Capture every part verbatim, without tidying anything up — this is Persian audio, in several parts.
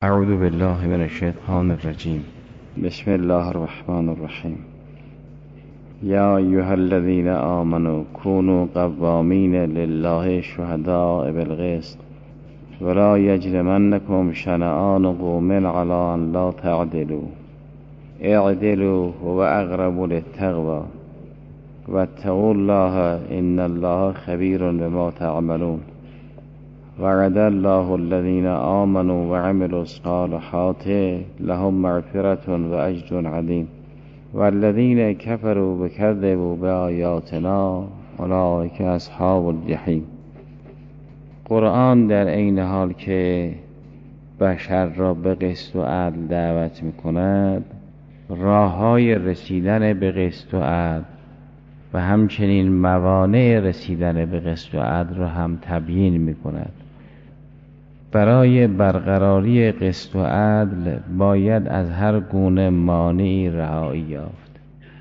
اعوذ بالله من الشیطان الرجیم. بسم الله الرحمن الرحیم. یا ایها الذین آمنوا كونوا قوامین لله شهداء بالقسط ولا یجرمنکم شنآن قوم علی ان لا تعدلوا اعدلوا هو اقرب للتقوی واتقوا الله ان الله خبیر بما تعملون. وعد الله الذين آمنوا وعملوا الصالحات لهم مغفرة وأجر عظيم والذين كفروا وكذبوا بآياتنا أولئك أصحاب الجحیم. قرآن در عین حال که بشر را به قسط و عدل دعوت می‌کند، راه‌های رسیدن به قسط و عدل و همچنین موانع رسیدن به قسط و عدل را هم تبیین می‌کند. برای برقراری قسط و عدل باید از هر گونه مانعی رهایی یافت.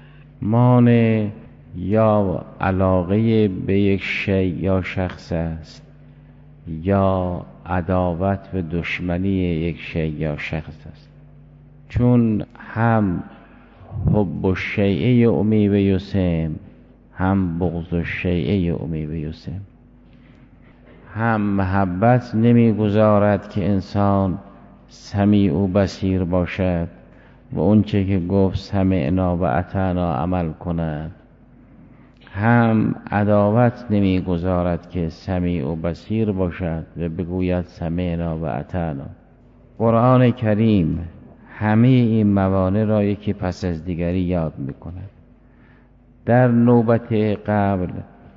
مانع یا علاقه به یک شیء یا شخص است، یا عداوت و دشمنی یک شیء یا شخص است. چون هم حب الشیء یعمی و یسم، هم بغض الشیء یعمی و یسم. هم محبت نمیگذارد که انسان سمیع و بصیر باشد و اونچه که گفت سمعنا و اطعنا عمل کند، هم عداوت نمیگذارد که سمیع و بصیر باشد و بگوید سمعنا و اطعنا. قرآن کریم همه این موانع را یکی پس از دیگری یاد میکند. در نوبت قبل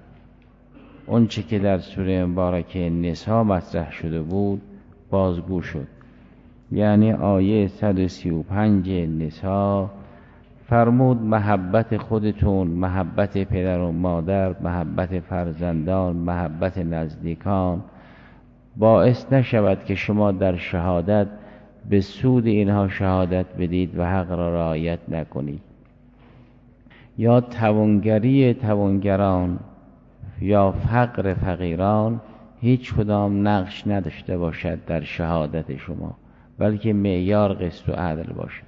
اون چه که در سوره مبارکه نساء مطرح شده بود بازگو شد. یعنی آیه صد و سی و پنج نساء فرمود محبت خودتون، محبت پدر و مادر، محبت فرزندان، محبت نزدیکان باعث نشود که شما در شهادت به سود اینها شهادت بدید و حق را رعایت نکنید. یا توانگری توانگران یا فقر فقیران هیچ کدام نقش نداشته باشد در شهادت شما، بلکه معیار قسط و عدل باشد.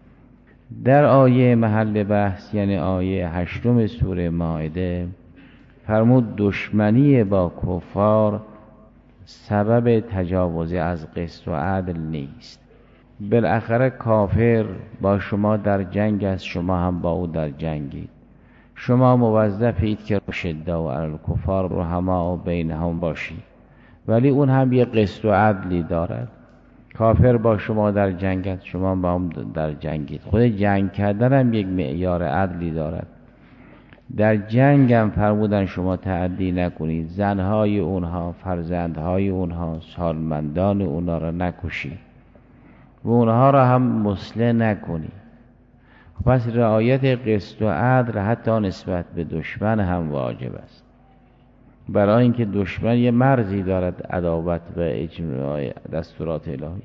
در آیه محل بحث یعنی آیه هشتم سوره مائده فرمود دشمنی با کفار سبب تجاوز از قسط و عدل نیست. بالاخره کافر با شما در جنگ است، شما هم با او در جنگید. شما موظفید که شده و علی الکفار رحماء بینهم باشید، ولی اون هم یه قسط و عدلی دارد. کافر با شما در جنگ است، شما با هم در جنگید. خود جنگ کردن هم یک معیار عدلی دارد. در جنگ هم فرمودن شما تعدی نکنید، زنهای اونها، فرزندهای اونها، سالمندان اونها را نکشید و اونها را هم مسله نکنید. پس رعایت قسط و عدل حتی نسبت به دشمن هم واجب است، برای اینکه دشمن یه مرزی دارد عداوت و اجرای دستورات الهی.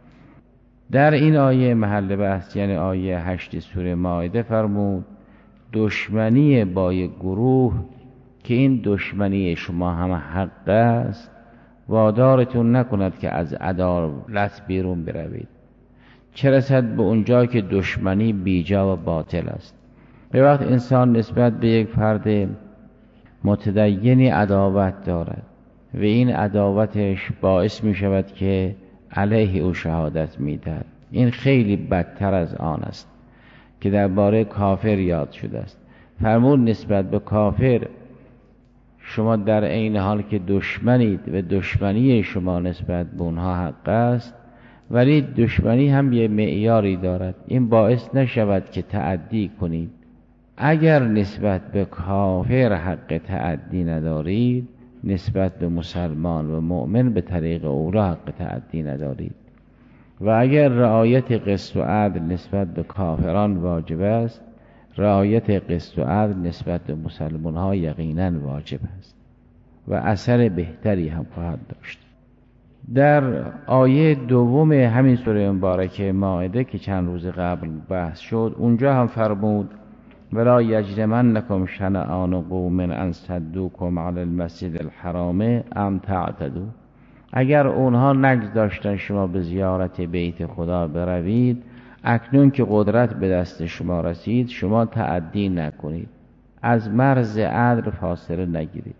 در این آیه محل بحث یعنی آیه هشت سوره مائده فرمود دشمنی با یک گروه که این دشمنی شما هم حق است وادارتون نکند که از عدالت بیرون بروید، چه رسد به اونجا که دشمنی بیجا و باطل است. به وقت انسان نسبت به یک فرد متدینی عداوت دارد و این عداوتش باعث می شود که علیه او شهادت می دهد، این خیلی بدتر از آن است که درباره کافر یاد شده است. فرمود نسبت به کافر شما در عین حال که دشمنید و دشمنی شما نسبت به اونها حق است، ولی دشمنی هم یه معیاری دارد. این باعث نشود که تعدی کنید. اگر نسبت به کافر حق تعدی ندارید، نسبت به مسلمان و مؤمن به طریق او را حق تعدی ندارید. و اگر رعایت قسط و عدل نسبت به کافران واجب است، رعایت قسط و عدل نسبت به مسلمان ها یقینا واجب است و اثر بهتری هم خواهد داشت. در آیه دوم همین سوره مبارکه مائده که چند روز قبل بحث شد، اونجا هم فرمود ولا یجرمنکم شنآن قوم ان صدوکم علی المسجد الحرام ام تعتدوا اگر اونها نگذاشتن شما به زیارت بیت خدا بروید، اکنون که قدرت به دست شما رسید شما تعدی نکنید، از مرز عدل فاصله نگیرید.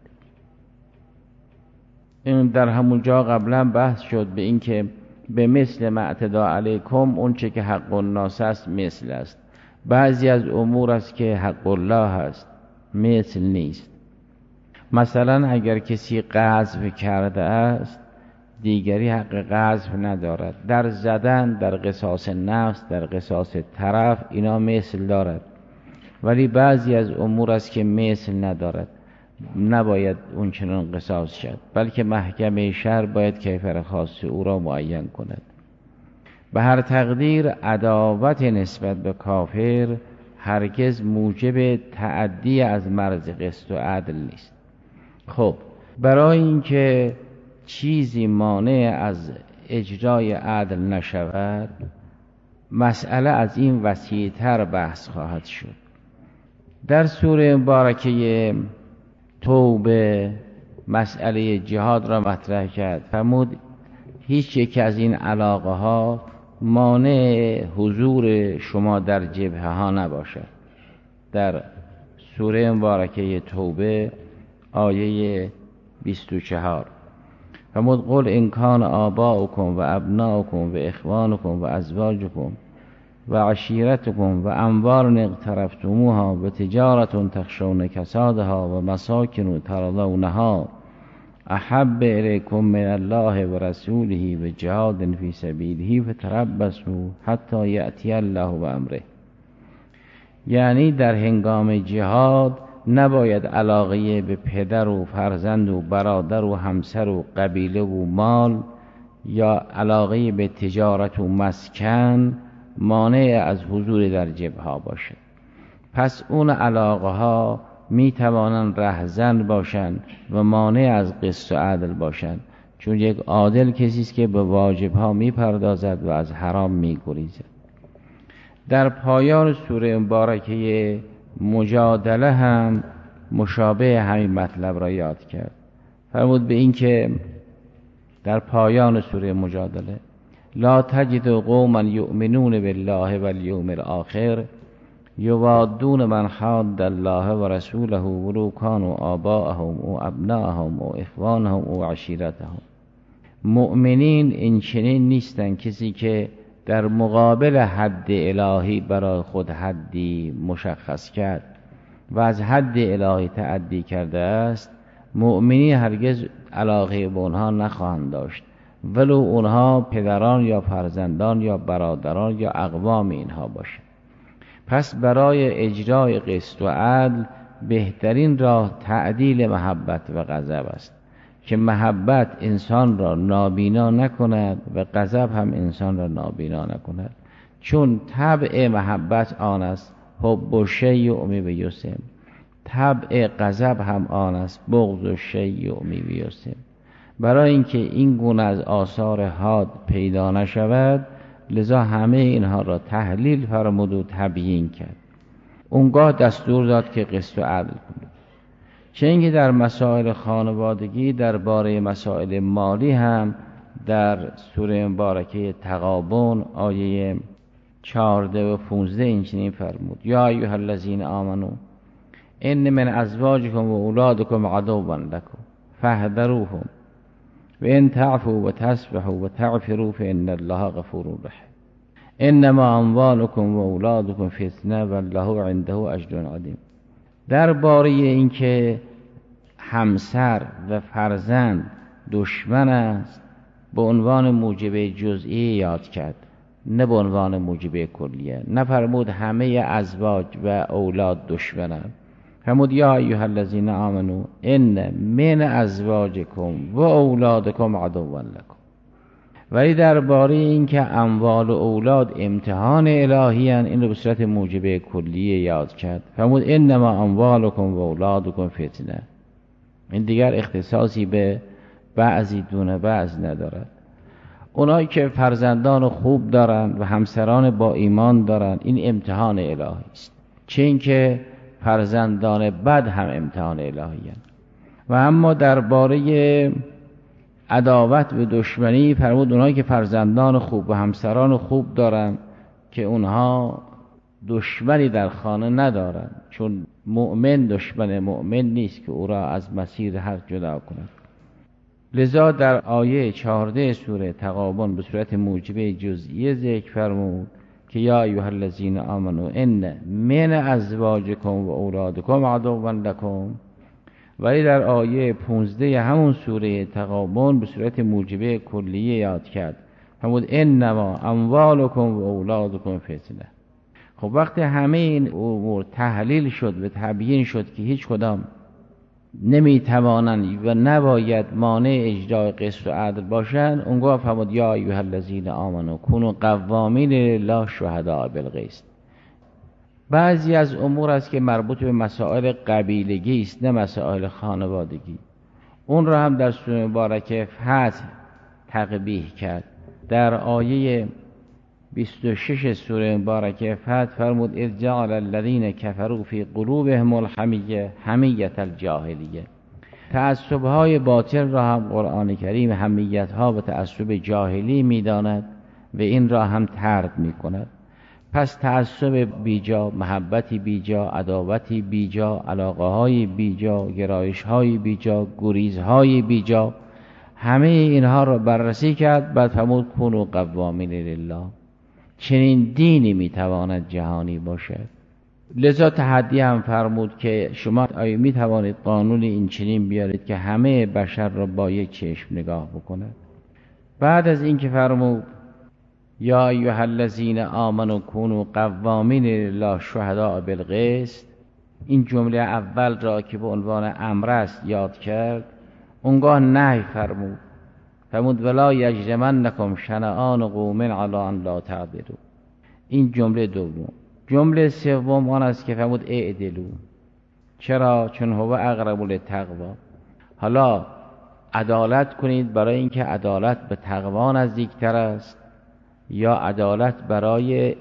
این در همون جا قبلا بحث شد به این که به مثل ما اعتدا علیکم، اون چه که حق الناس است مثل است. بعضی از امور است که حق الله است، مثل نیست. مثلا اگر کسی قذف کرده است، دیگری حق قذف ندارد. در زدن، در قصاص نفس، در قصاص طرف، اینا مثل دارد. ولی بعضی از امور است که مثل ندارد، نباید اون چنان قصاص شد، بلکه محکمه شرع باید کیفر خاص او را معین کند. به هر تقدیر عداوت نسبت به کافر هرگز موجب تعدی از مرز قسط و عدل نیست. خب برای اینکه چیزی مانع از اجرای عدل نشود، مسئله از این وسیع‌تر بحث خواهد شد. در سوره مبارکه توبه مسئله جهاد را مطرح کرد، فرمود هیچ یک از این علاقه ها مانع حضور شما در جبهه ها نباشد. در سوره مبارکه توبه آیه بیست و چهار فرمود قل ان کان آباؤکم و ابناؤکم و اخوانکم و ازواجکم و عشیرتکم و اموال اقترفتموها و تجارت تخشون کسادها و مساکن ترضونها احب الیکم من الله و رسوله و جهاد فی سبیله فتربصوا حتی یأتی الله و امره. یعنی در هنگام جهاد نباید علاقه به پدر و فرزند و برادر و همسر و قبیله و مال یا علاقه به تجارت و مسکن مانع از حضور در جبهه ها باشد. پس اون علاقه ها می توانند رهزن باشند و مانع از قسط و عدل باشند، چون یک عادل کسی است که به واجب ها می پردازد و از حرام می گریزد. در پایان سوره مبارکه مجادله هم مشابه همین مطلب را یاد کرد. فرمود به این که در پایان سوره مجادله لا تجد قوما یؤمنون بالله والیوم الاخر یوادون من حاد الله و رسوله ولو کانوا آباءهم و ابناءهم و اخوانهم و عشیرتهم. مؤمنین این چنین نیستند کسی که در مقابل حد الهی برای خود حدی مشخص کرد و از حد الهی تعدی کرده است. مؤمنین هرگز علاقه به اونها نخواهند داشت، ولو اونها پدران یا فرزندان یا برادران یا اقوام اینها باشند. پس برای اجرای قسط و عدل بهترین راه تعدیل محبت و غضب است که محبت انسان را نابینا نکند و غضب هم انسان را نابینا نکند، چون طبع محبت آن است حب و شیء به یسم، طبع غضب هم آن است بغض و شیء به یسم. برای اینکه این گونه از آثار حاد پیدا نشود، لذا همه اینها را تحلیل فرمود و تبیین کرد. اونگاه دستور داد که قسط و عدل کنید. چه اینکه در مسائل خانوادگی، درباره مسائل مالی هم در سوره مبارکه تغابن آیه چهارده و پانزده این چنین فرمود یا ایها الذین آمنوا ان من ازواجکم و اولادکم عدوا لکم فاحذروهم و ان تعفوا و تصفحوا و تغفروا فان الله غفور رحیم. انما اموالکم و اولادکم فتنه والله عنده اجر عظیم. درباره اینکه همسر و فرزند دشمن است به عنوان موجب جزئی یاد کرد، نه به عنوان موجب کلیه. نفرمود همه ازواج و اولاد دشمنند، فرمود یا ایها الذین آمنوا ان من ازواجکم و اولادکم عدوا لکم. ولی درباره این که اموال و اولاد امتحان الهی ان، این رو به صورت موجب کلیه یاد کرد، فرمود انما اموالکم و اولادکم فتنه. این دیگر اختصاصی به بعضی دون بعض ندارد. اونایی که فرزندان خوب دارند و همسران با ایمان دارند، این امتحان الهی است، چه اینکه فرزندان بد هم امتحان الهی هستند. و اما درباره عداوت به دشمنی، فرمود اونایی که فرزندان خوب و همسران خوب دارن که اونها دشمنی در خانه ندارن، چون مؤمن دشمن مؤمن نیست که او را از مسیر حق جدا کند. لذا در آیه چهارده سوره تغابن به صورت موجبه جزئیه ذکر فرمود که یا ایها الذین آمنوا ان من ازواجکم و اولادکم عدوا لکم، ولی در آیه پانزده همون سوره تغابن به صورت موجبه کلیه یاد کرد، فرمود انما اموالکم و اولادکم فتنه. خب وقتی همه این امور تحلیل شد و تبیین شد که هیچ کدام نمیتوانند و نباید مانع اجرای قسط و عدل باشند، اونگاه فرمود یا ایها الذین آمنوا کونوا قوامین لله شهداء بالقسط. بعضی از امور است که مربوط به مسائل قبیلگی است، نه مسائل خانوادگی، اون را هم در سوره مبارکه فتح تقبیح کرد. در آیه بیست و شش سوره مبارکه فتح فرمود اذ جعل الذین کفروا فی قلوبهم الحمیه حمیت الجاهلیه. تعصب‌های باطل را هم قرآن کریم حمیت‌ها و تعصب جاهلی می‌داند و این را هم طرد می‌کند. پس تعصب بیجا، محبتی بیجا، عداوتی بیجا، علاقه‌های بیجا، گرایش‌های بیجا، گریزهای بیجا، همه اینها را بررسی کرد. بعد فرمود کونوا قوامین لله. چنین دینی میتواند جهانی باشد. لذا تحدی هم فرمود که شما آیا میتوانید قانون این چنین بیارید که همه بشر را با یک چشم نگاه بکند؟ بعد از این که فرمود یا ایها الذین آمنوا کونوا قوامین لله شهداء بالقسط، این جمله اول را که به عنوان امر است یاد کرد، اونگاه نهی فرمود، فرمود ولا یجرمنکم شنآن قوم علی ان لا تعدلوا. این جمله دوم. جمله سوم آن است که فرمود اعدلوا. چرا؟ چون هو اقرب للتقوا. حالا عدالت کنید برای اینکه عدالت به تقوا نزدیکتر است، یا عدالت برای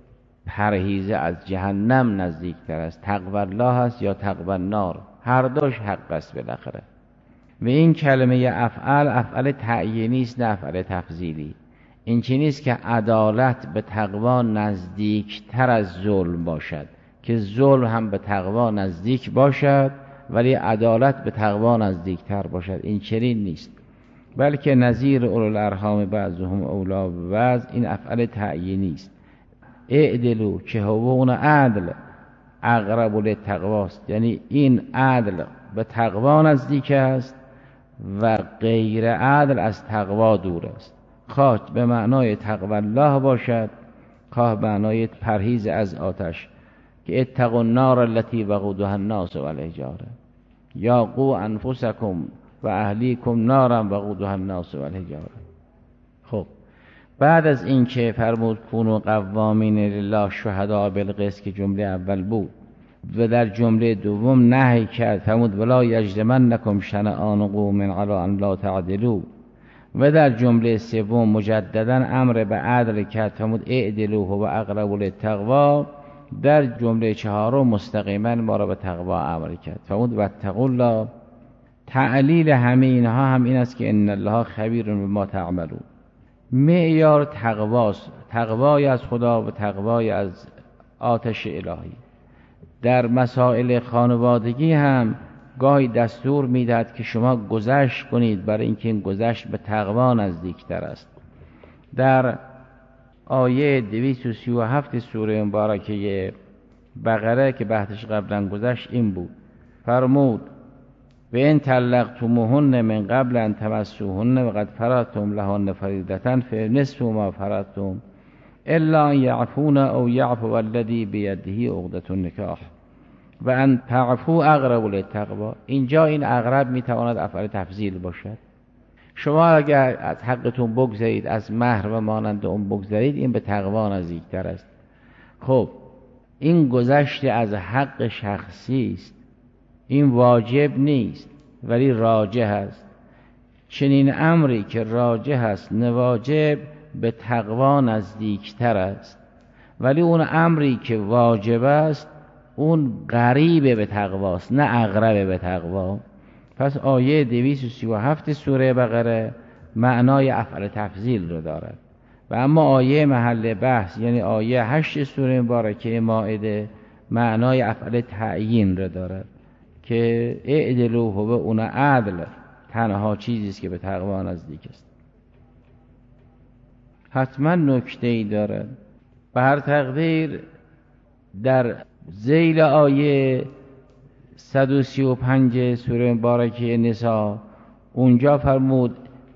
پرهیز از جهنم نزدیکتر است؟ تقوا الله است یا تقوا النار؟ هر دوش حق است بالاخره. و این کلمه افعل افعل تعیینی است، نه افعل تفضیلی. این چیزی نیست که عدالت به تقوا نزدیکتر از ظلم باشد، که ظلم هم به تقوا نزدیک باشد ولی عدالت به تقوا نزدیکتر باشد. این چنین نیست، بلکه نظیر اولو الارحام بعضهم اولی ببعض، این افعل تعیینی است. اعدلو که هو اون عدل اقرب للتقوا است، یعنی این عدل به تقوا نزدیک است و غیر عدل از تقوا دور است. خواه به معنای تقوا الله باشد، خواه به معنای پرهیز از آتش، که اتقوا النار التي وقودها الناس والحجاره، یا قوا انفسکم و اهلیکم نارا وقودها الناس والحجاره. خب بعد از این که فرمود کونوا قوامین لله شهداء بالقسط که جمله اول بود، و در جمله دوم نهی کرد، فرمود ولا یجرمنکم شنآن قوم علی ان لا تعدلوا، و در جمله سوم مجددا امر به عدل کرد، فرمود اعدلوا هو اقرب للتقوا. در جمله چهارم مستقیما ما را به تقوا امر کرد، فرمود واتقوا الله. تعلیل همه اینها هم این است که ان الله خبیر بما تعملون. معیار تقواست، تقوای از خدا و تقوای از آتش الهی. در مسائل خانوادگی هم گاهی دستور میدهد که شما گذشت کنید، برای اینکه این گذشت به تقوا نزدیکتر است. در آیه دویست و سی و هفت سوره مبارکه بقره که بحثش قبلا گذشت این بود، فرمود و ان طلقتموهن من قبل ان تمسوهن وقد فرضتم لهن فریضة فنصف ما فرضتم الا ان یعفون او یعفو الذی بیده عقدة النکاح و ان تعفو اقرب للتقوا. اینجا این اقرب میتواند افعال تفضیل باشد. شما اگر از حقتون بگذارید، از مهر و مانند اون بگذارید، این به تقوا نزدیکتر است. خب این گذشت از حق شخصی است، این واجب نیست ولی راجح است. چنین امری که راجح است نواجب به تقوا نزدیکتر است، ولی اون امری که واجب است اون قریب به تقواست نه اقرب به تقوا. پس آیه دویست و سی و هفت سوره بقره معنای افعل تفضیل رو دارد. و اما آیه محل بحث یعنی آیه هشت سوره مبارکه مائده معنای افعل تعیین رو دارد که اعدلوا هو اون عدل تنها چیزی است که به تقوا نزدیک است. حتما نکته ای دارد. به هر تقدیر در ذیل آیه صد و سی و پنج سوره مبارکه نساء اونجا فرمود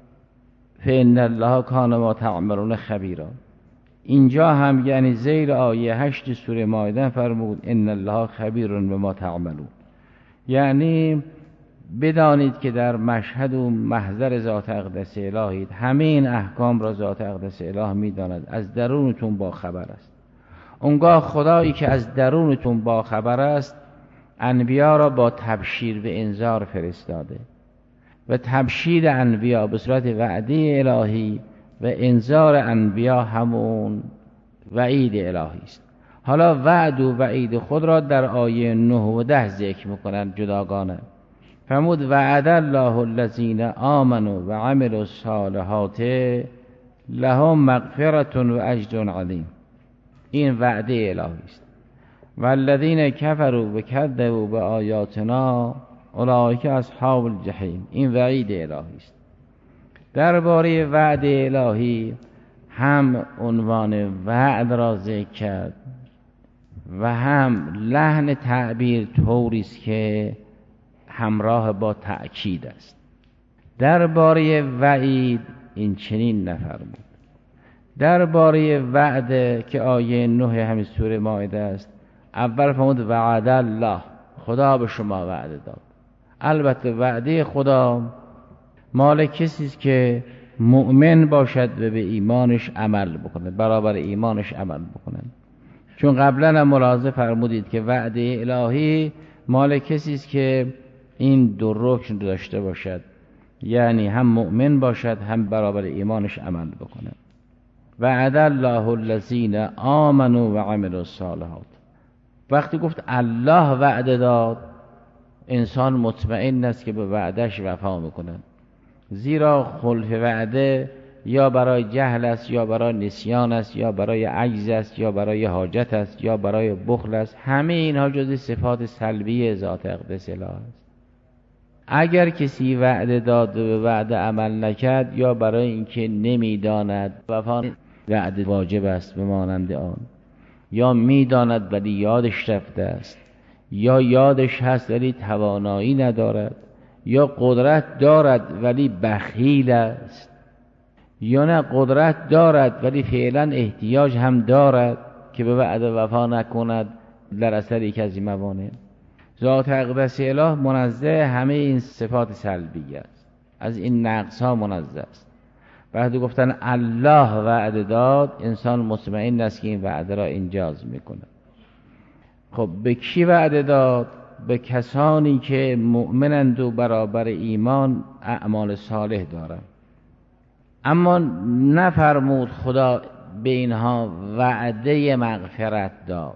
فإن الله کان ما تعملون خبیرا. اینجا هم یعنی ذیل آیه هشت سوره مائده فرمود ان الله خبیر بما تعملون، یعنی بدانید که در مشهد و محضر ذات اقدس الهید، همه این احکام را ذات اقدس اله میداند، از درونتون با خبر است. اونگاه خدایی که از درونتون با خبر است انبیا را با تبشیر و انذار فرستاده و تبشیر انبیا به صورت وعده الهی و انذار انبیا همون وعید الهی است. حالا وعد و وعید خود را در آیه نه و ده ذکر میکنند جداگانه. فرمود وعد الله الذین آمنوا و عملوا الصالحات لهم مغفرة و اجر عظیم. این وعده الهی است. والذین کفروا و کذبوا بآیاتنا اولئک اصحاب الجحیم. این وعید الهی است. درباره وعد الهی هم عنوان وعد را ذکر کرد و هم لحن تعبیر طوری است که همراه با تأکید است. درباره وعید این چنین نفرمود. درباره وعده که آیه نه همین سوره مائده است، اول فرمود وعد الله، خدا به شما وعده داد. البته وعده خدا مال کسی است که مؤمن باشد و به ایمانش عمل بکنه، برابر ایمانش عمل بکنه. چون قبلا هم ملاحظه فرمودید که وعده الهی مال کسی است که این دو رکن داشته باشد، یعنی هم مؤمن باشد هم برابر ایمانش عمل بکنه. وعد الله الذین آمنوا و عملوا الصالحات. وقتی گفت الله وعده داد، انسان مطمئن است که به وعدش وفا میکنه، زیرا خلف وعده یا برای جهل است یا برای نسیان است یا برای عجز است یا برای حاجت است یا برای بخل است. همه اینها جزء صفات سلبی ذات اقدس اله است. اگر کسی وعده داد و به وعده عمل نکرد، یا برای اینکه نمیداند وفا وعده واجب است بمانند آن، یا میداند ولی یادش رفته است، یا یادش هست ولی توانایی ندارد، یا قدرت دارد ولی بخیل است، یا نه قدرت دارد ولی فعلا احتیاج هم دارد که به وعده وفا نکند در اثر یک از این موانع. ذات اقدس اله منزه همه این صفات سلبی است، از این نقص ها منزه است. بعد گفتن الله وعده داد، انسان مطمئن است که این وعده را انجاز میکنه. خب به کی وعده داد؟ به کسانی که مؤمنند و برابر ایمان اعمال صالح دارند. اما نفرمود خدا به اینها وعده مغفرت داد،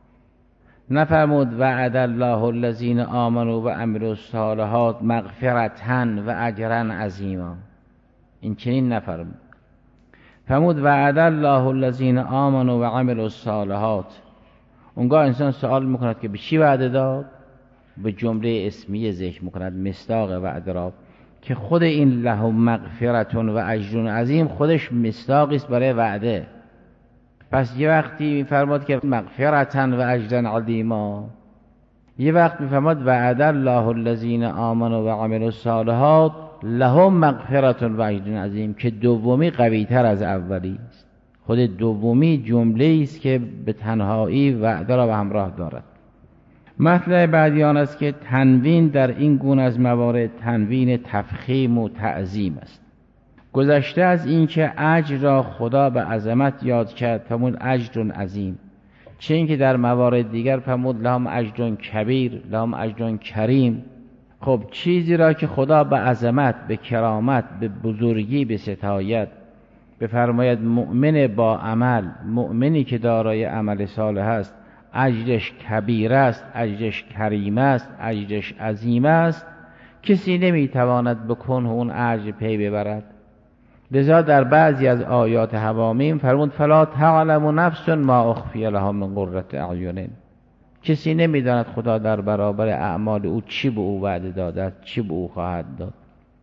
نفرمود وعد الله الذین آمنوا و عملوا الصالحات مغفرتاً و اجرا عظیما. این چنین نفرمود. فرمود وعد الله الذین آمنوا و عملوا الصالحات. اونگاه انسان سوال میکند که به چی وعده داد؟ به جمله اسمیه ذکر میکند مصداق وعده را، که خود این لهم مغفرت و اجر عظیم خودش مصداقی است برای وعده. پس یه وقتی میفرماد که مغفرتا و اجرا عظیما، یه وقت میفرماد وعد الله الذین آمنوا و عملوا الصالحات لهم مغفرت و اجر عظیم، که دومی قوی تر از اولی است. خود دومی جمله است که به تنهایی وعده را به همراه دارد. مطلب بعدی آن است که تنوین در این گونه از موارد تنوین تفخیم و تعظیم است. گذشته از این که اجر را خدا به عظمت یاد کرد فرمود اجر عظیم، چه این که در موارد دیگر فرمود لهم اجر کبیر، لهم اجر کریم. خب چیزی را که خدا به عظمت، به کرامت، به بزرگی، به ستایت بفرماید مؤمن با عمل، مؤمنی که دارای عمل صالح است، اجرش کبیر است، اجرش کریم است، اجرش عظیم است، کسی نمیتواند به کنه اون اجر پی ببرد. لذا در بعضی از آیات حوامیم فرمود فلا تعلم نفس ما اخفی لها من قرة اعین. کسی نمیداند خدا در برابر اعمال او چی به او وعده داده است، چی به او خواهد داد.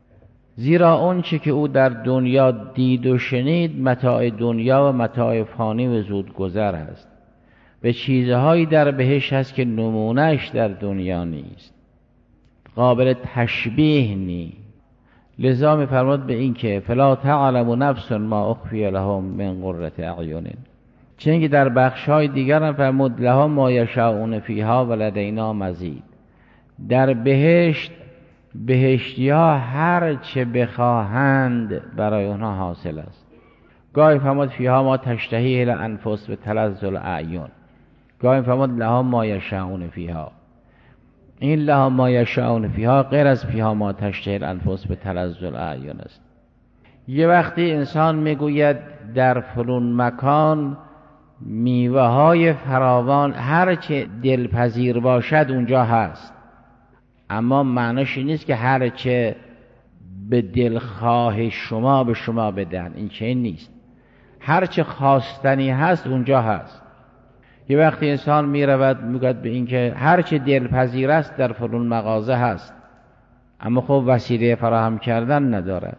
زیرا اون چی که او در دنیا دید و شنید متاع دنیا و متاع فانی و زودگذر است. به چیزهایی در بهشت هست که نمونهش در دنیا نیست، قابل تشبیه نیست. لذا می فرمود به این که فلا تعلم نفس ما اخفی لهم من قرة اعین. چون که در بخش‌های دیگر هم فرمود لها ما یشاءون فیها و لدینا مزید. در بهشت بهشتی ها هر چه بخواهند برای اونها حاصل است. گاهی فرمود فیها ما تشتهی الانفس و تلذ الاعین، گاهی فرمود لها ما یشاءون فیها. این لها ما یشاءون فیها غیر از فیها ما تشتهی الانفس و تلذ الاعین است. یه وقتی انسان میگوید در فلان مکان میوه های فراوان هر چه دلپذیر باشد اونجا هست، اما معنیش نیست که هر چه به دلخواه شما به شما بدن. این چه نیست. هر چه خواستنی هست اونجا هست. یه وقتی انسان می رود میگوید به این که هر چه دلپذیر است در فلان مغازه هست، اما خب وسیله فراهم کردن ندارد.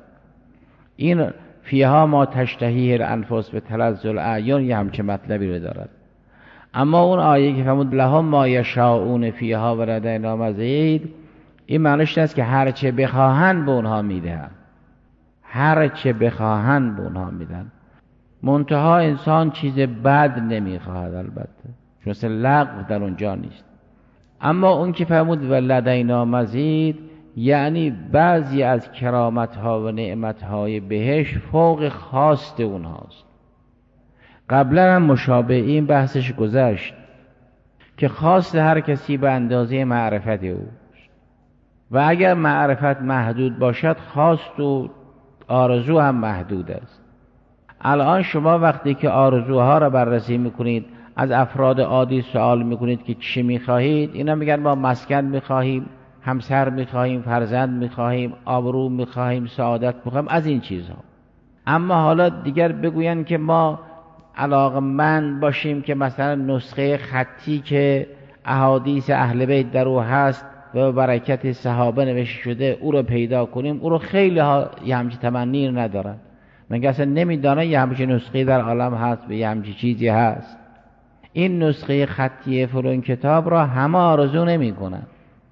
این فیها ما تشتهی الانفس و تلذ الاعین یه همچه مطلبی رو دارد. اما اون آیه که فرمود لهم ما یشاءون فیها و لدینا مزید، این معنیش است که هر چه بخواهند به اونها میدهند، هر چه بخواهند به اونها میدن. منتها انسان چیز بد نمیخواهد البته، چون مثل لغو در اونجا نیست. اما اون که فرمود و لدینا مزید، یعنی بعضی از کرامت ها و نعمت های بهشت فوق خواست اونهاست. قبلا هم مشابه این بحثش گذشت که خواست هر کسی به اندازه معرفت او، و اگر معرفت محدود باشد خواست و آرزو هم محدود است. الان شما وقتی که آرزوها را بررسی میکنید، از افراد عادی سوال میکنید که چی میخواهید، اینا میگن ما مسکن میخواهیم، همسر میخواهیم، فرزند میخواهیم، آبرو میخواهیم، سعادت میخواهیم، از این چیزها. اما حالا دیگر بگوین که ما علاقمند باشیم که مثلا نسخه خطی که احادیث اهل بیت در او هست و برکت صحابه نوشته شده او رو پیدا کنیم، او رو خیلی ها یه همچی تمنی ندارن. من اصلا نمیدانه یه همچی نسخه در عالم هست و یه همچی چیزی هست. این نسخه خطی فلان کتاب را همه آرزو نمی کنن.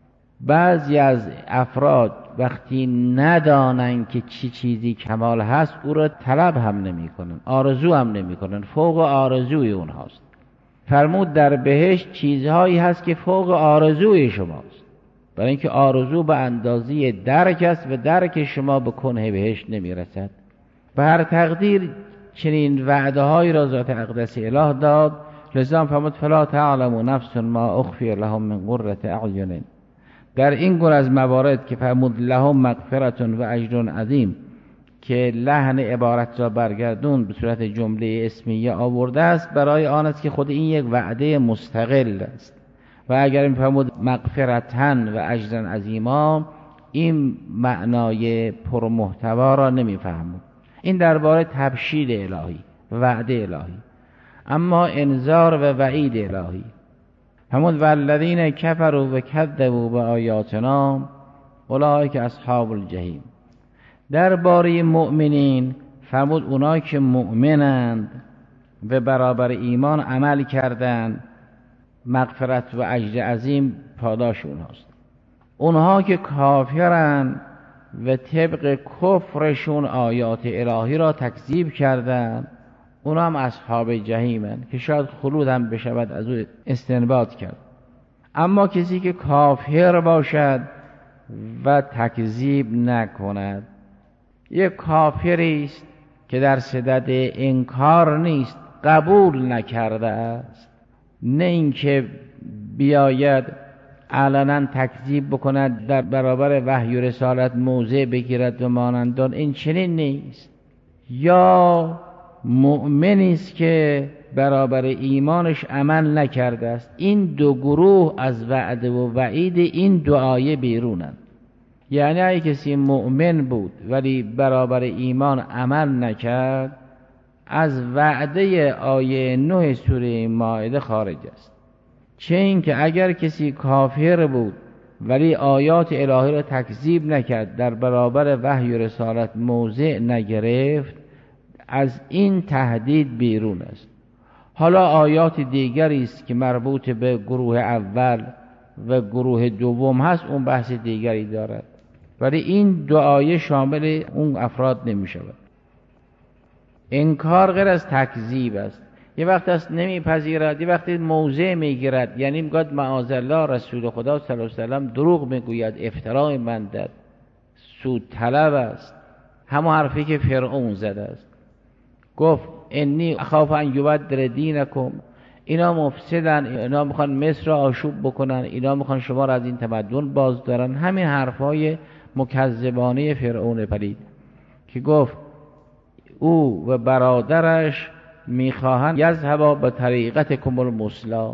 بعضی از افراد وقتی ندانن که چی چیزی کمال هست او را طلب هم نمی کنن، آرزو هم نمی کنن، فوق آرزوی اونهاست. فرمود در بهشت چیزهایی هست که فوق آرزوی شماست، برای اینکه آرزو به اندازه درک است و درک شما به کنه بهشت نمی رسد. به هر تقدیر چنین وعده های را ذات اقدس اله داد. لذا فرمود فلا تعلم نفس ما اخفی لهم من قرة اعین. در این گونه از موارد که فرمود لهم مغفرة و اجر عظیم که لحن عبارت را برگردون به صورت جمله اسمیه آورده است، برای آن است که خود این یک وعده مستقل است. و اگر این فرمود مغفرتن و اجر عظیما، این معنای پرمحتوا را نمیفهمد. این درباره تبشیر الهی و وعده الهی، اما انذار و وعید الهی. همون والذین کفروا و کذبوا بآیاتنا اولئک اصحاب الجحیم. درباره مؤمنین فرمود اونایی که مؤمنند و برابر ایمان عمل کردند، مغفرت و اجر عظیم پاداش اونهاست. اونها که کافرند و طبق کفرشون آیات الهی را تکذیب کردند، اونا هم اصحاب جهیمند که شاید خلود هم بشود از او استنباط کرد. اما کسی که کافر باشد و تکذیب نکند، یک کافری است که در صدد انکار نیست، قبول نکرده است، نه اینکه بیاید علنا تکذیب بکند، در برابر وحی و رسالت موضع بگیرد و مانندان. این چنین نیست. یا مؤمنی است که برابر ایمانش عمل نکرده است. این دو گروه از وعده و وعید این دو آیه بیرونند. یعنی اگه کسی مؤمن بود ولی برابر ایمان عمل نکرد، از وعده آیه نه سوره مائده خارج است. چه این که اگر کسی کافر بود ولی آیات الهی را تکذیب نکرد، در برابر وحی و رسالت موضع نگرفت، از این تهدید بیرون است. حالا آیات دیگری است که مربوط به گروه اول و گروه دوم هست، اون بحث دیگری دارد، ولی این دو آیه شامل اون افراد نمی شود. انکار غیر از تکذیب است. یه وقت است نمیپذیرد، یه وقت موضع میگیرد، یعنی میگوید معاذالله رسول خدا صلی الله علیه و سلم دروغ میگوید، افترای مندد، سود طلب است. همون حرفی که فرعون زده است، گفت انی اخاف ان یبدل دینکم، اینا مفسدن، اینا میخوان مصر را آشوب بکنن، اینا میخوان شما را از این تمدن باز دارن. همین حرفای مکذبانه فرعون پلید که گفت او و برادرش میخواهند یذهبا به طریقتکم المثلی،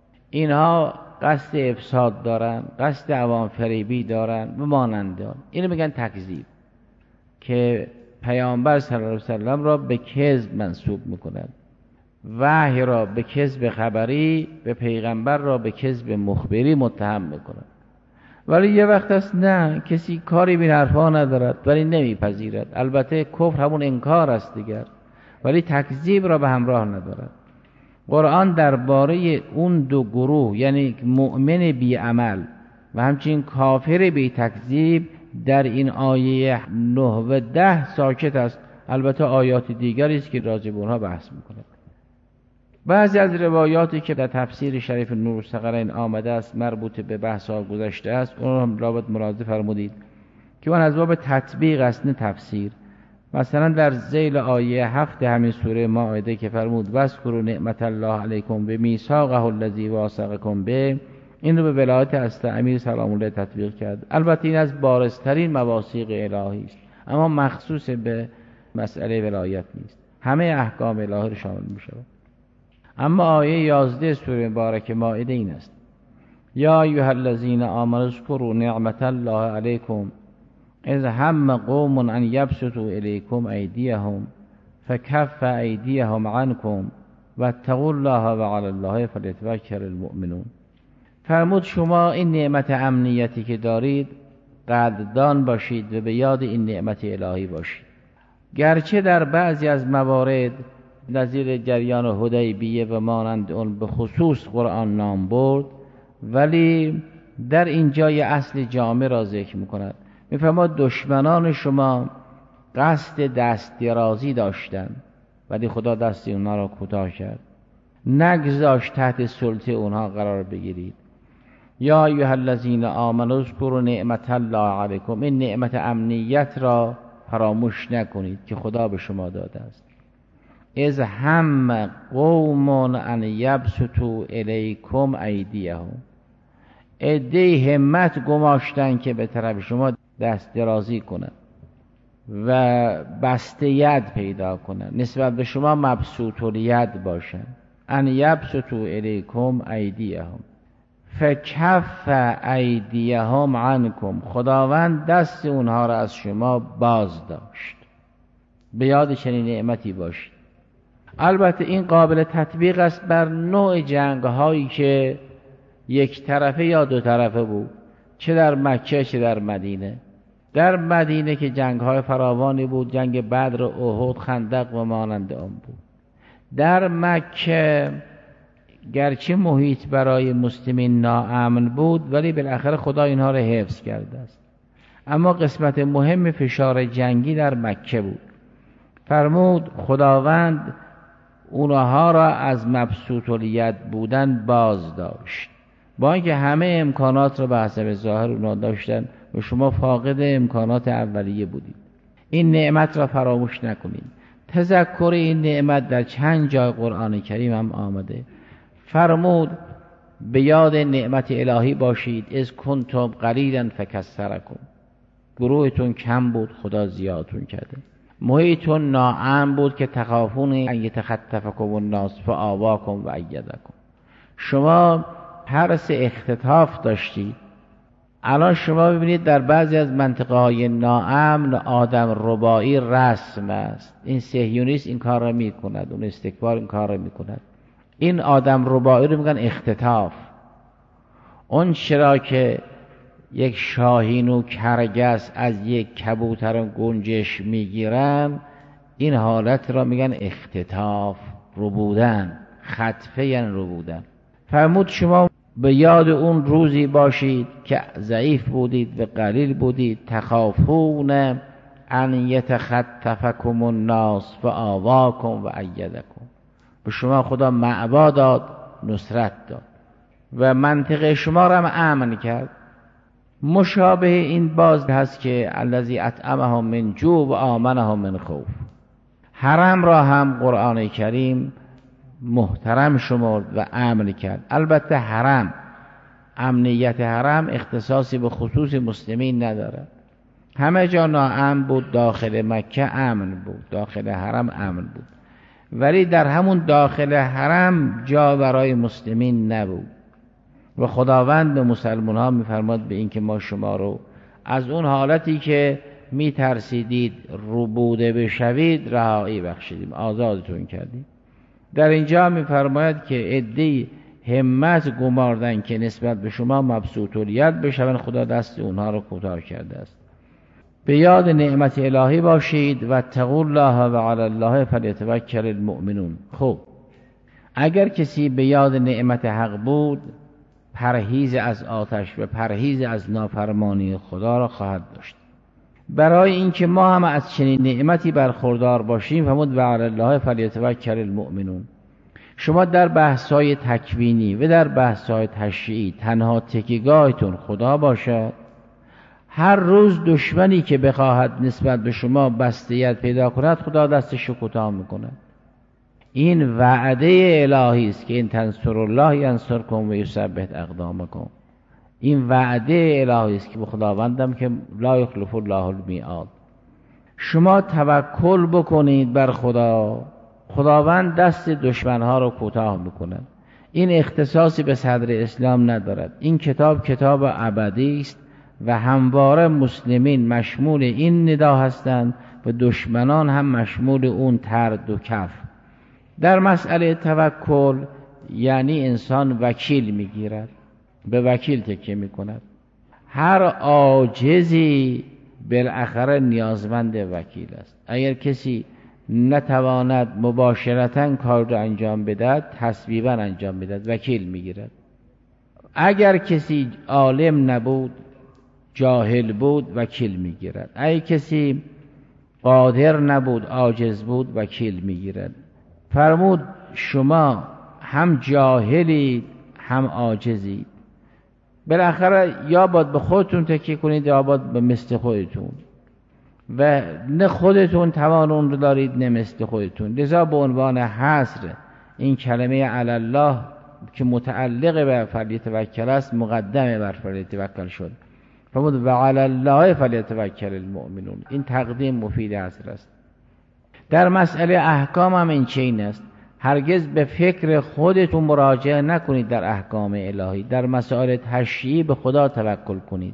اینها قصد افساد دارن، قصد عوام فریبی دارن و مانند آن. اینو میگن تکذیب، که پیامبر صلی الله علیه و سلم را به کذب منسوب میکنند، وحی را به کذب خبری، به پیغمبر را به کذب مخبری متهم میکنند. ولی یه وقت است نه، کسی کاری به حرفا ندارد ولی نمیپذیرد. البته کفر همون انکار است دیگر، ولی تکذیب را به همراه ندارد. قرآن درباره اون دو گروه، یعنی مؤمن بی عمل و همچنین کافر بی تکذیب، در این آیه نه و ده ساکت است. البته آیات دیگری است که راجع به اونها بحث میکنه. بعضی از روایاتی که در تفسیر شریف نورالثقلین آمده است مربوط به بحث ها گذشته است، اون هم رابط مراجعه فرمودید که اون از باب تطبیق است نه تفسیر. مثلا در ذیل آیه هفت همین سوره مائده که فرمود واذکروا نعمت الله علیکم بمیثاقه الذی واثقکم به، این رو به ولایت از امیر سلام الله تطبیق کرد. البته این از بارزترین مواثیق الهی است، اما مخصوص به مسئله ولایت نیست، همه احکام الهی رو شامل می‌شود. اما آیه یازده سوره مبارکه مائده این است: یا ایها الذین آمنوا اذکروا نعمت الله علیکم اذ هم قوم ان یبسطوا الیکم ایدیهم فکف ایدیهم عنکم واتقوا الله وعلی الله فلیتوکل المؤمنون. فرمود شما این نعمت امنیتی که دارید قدردان باشید و به یاد این نعمت الهی باشید. گرچه در بعضی از موارد نظیر جریان حدیبیه و مانند اون به خصوص قرآن نام برد، ولی در اینجا اصل جامع را ذکر می‌کند. می‌فرماد دشمنان شما قصد دست درازی داشتند ولی خدا دست اونها را کوتاه کرد، نگذاشت تحت سلطه اونها قرار بگیرید. یا ایها الذین آمنوا اذکروا نعمت الله علیکم، این نعمت امنیت را فراموش نکنید که خدا به شما داده است. اذ هم قوم ان یبسطوا الیکم ایدیهم، عده همت گماشتن که به طرف شما دست درازی کنند و بسته ید پیدا کنند، نسبت به شما مبسوط الید باشند. ان یبسطوا الیکم ایدیهم فکف ایدیهم عنکم، خداوند دست اونها را از شما باز داشت. به یاد چنین نعمتی باشید. البته این قابل تطبیق است بر نوع جنگ هایی که یک طرفه یا دو طرفه بود، چه در مکه چه در مدینه. در مدینه که جنگ های فراوانی بود، جنگ بدر، احد، خندق و مانند آن بود. در مکه گرچه محیط برای مسلمین ناامن بود، ولی بالاخره خدا اینها را حفظ کرده است. اما قسمت مهم فشار جنگی در مکه بود. فرمود خداوند اونها را از مبسوط الید بودن باز داشت، با اینکه همه امکانات را به حسب ظاهر اونها داشتن و شما فاقد امکانات اولیه بودید. این نعمت را فراموش نکنید. تذکر این نعمت در چند جای قرآن کریم هم آمده. فرمود به یاد نعمت الهی باشید اذ کنتم قلیلا فکثرکم، گروهتون کم بود خدا زیادتون کرده. محیطتون ناامن بود که تخافون ان یتخطفکم الناس فآواکم و ایدکم، شما ترس اختطاف داشتید الان شما ببینید در بعضی از منطقه های ناامن آدم ربایی رسم است. این صهیونیست این کار را می کند، اون استکبار این کار را می کند. این آدم ربایی رو میگن اختطاف. اون چرا که یک شاهین و کرگس از یک کبوتر و گنجش میگیرن، این حالت را میگن اختطاف، ربودن، خطفه یعنی ربودن. فرمود شما به یاد اون روزی باشید که ضعیف بودید و قلیل بودید، تخافون ان یتخطفکم الناس فآواکم و ایدکم. به شما خدا معوا داد، نصرت داد و منطقه شما را هم امن کرد. مشابه این باز هست که الذی اطعمهم من جوع و آمنهم من خوف. حرم را هم قرآن کریم محترم شمرد و امن کرد. البته حرم، امنیت حرم اختصاصی به خصوص مسلمین ندارد. همه جا ناامن بود، داخل مکه امن بود، داخل حرم امن بود، ولی در همون داخل حرم جا برای مسلمین نبود و خداوند به مسلمان ها میفرماد به این که ما شما رو از اون حالتی که میترسیدید ربوده بشوید رهایی بخشیدیم، آزادتون کردیم. در اینجا میفرماید که عده‌ای همت گماردن که نسبت به شما مبسوط الید بشون، خدا دست اونها رو کوتاه کرده است. به یاد نعمت الهی باشید و اتقوا الله و علی الله فلیتوکل المؤمنون. خب اگر کسی به یاد نعمت حق بود، پرهیز از آتش و پرهیز از نافرمانی خدا را خواهد داشت. برای اینکه ما هم از چنین نعمتی برخوردار باشیم، فرمود و علی الله فلیتوکل المؤمنون. شما در بحث‌های تکوینی و در بحث‌های تشریعی تنها تکیه‌گاهتون خدا باشد. هر روز دشمنی که بخواهد نسبت به شما بستیت پیدا کند، خدا دستش رو کوتاه میکند. این وعده الهی است که این تنصر الله ینصرکم و یثبت اقدامکم. این وعده الهی است که به خداوندم که لا یخلف الله المیعاد. شما توکل بکنید بر خدا، خداوند دست دشمنها رو کوتاه میکند. این اختصاصی به صدر اسلام ندارد. این کتاب کتاب ابدی است و همواره مسلمین مشمول این ندا هستند و دشمنان هم مشمول اون ترد و کف. در مسئله توکل یعنی انسان وکیل میگیرد، به وکیل تکیه میکند. هر عاجزی بالاخره نیازمند وکیل است. اگر کسی نتواند مباشرتاً کار را انجام بدهد، تسبیباً انجام بدهد، وکیل میگیرد. اگر کسی عالم نبود، جاهل بود، وکیل میگیرد. اگر کسی قادر نبود، عاجز بود، وکیل میگیرد. فرمود شما هم جاهلید هم عاجزید، بالاخره یا باید به خودتون تکیه کنید یا باید به مثل خودتون، و نه خودتون توان اون رو دارید نه مثل خودتون. لذا به عنوان حصر این کلمه علی الله که متعلق به فلیتوکل است مقدمه بر فلیتوکل شد. فرمود و علی الله فلیتوکل المؤمنون. این تقدیم مفید حصر است. در مسئله احکام هم این چنین است. هرگز به فکر خودتون مراجعه نکنید در احکام الهی. در مسائل تشریعی به خدا توکل کنید.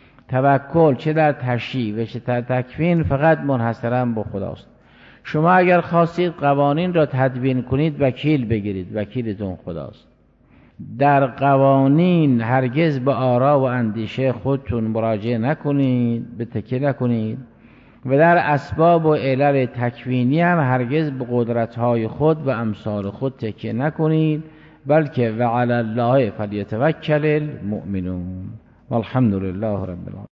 توکل چه در تشریع و چه در تکوین فقط منحصراً به خداست. شما اگر خواستید قوانین را تدوین کنید، وکیل بگیرید، وکیلتون خداست. در قوانین هرگز به آرا و اندیشه خودتون مراجعه نکنید، به تکیه نکنید، و در اسباب و علل تکوینی هم هرگز به قدرت‌های خود و امثال خود تکیه نکنید، بلکه و علی الله فلیتوکل المؤمنون. والحمد لله رب العالمین.